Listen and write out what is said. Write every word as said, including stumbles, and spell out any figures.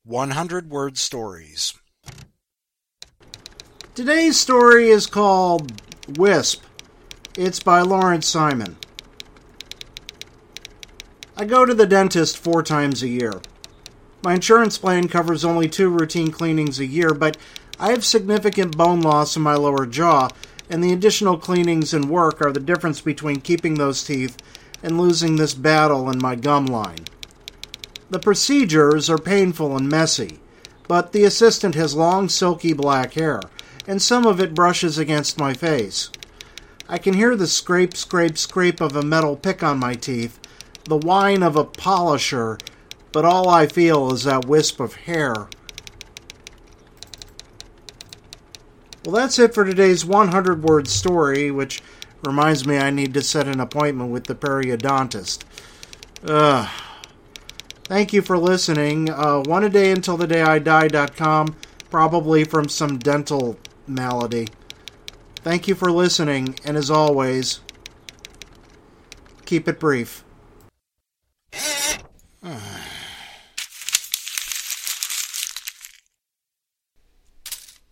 hundred Word Stories. Today's story is called Wisp. It's by Lawrence Simon. I go to the dentist four times a year. My insurance plan covers only two routine cleanings a year, but I have significant bone loss in my lower jaw, and the additional cleanings and work are the difference between keeping those teeth and losing this battle in my gum line. The procedures are painful and messy, but the assistant has long, silky black hair, and some of it brushes against my face. I can hear the scrape, scrape, scrape of a metal pick on my teeth, the whine of a polisher, but all I feel is that wisp of hair. Well, that's it for today's hundred Word Story, which reminds me I need to set an appointment with the periodontist. Ugh. Thank you for listening. Uh, one a day until the day I die dot com, probably from some dental malady. Thank you for listening, and as always, keep it brief.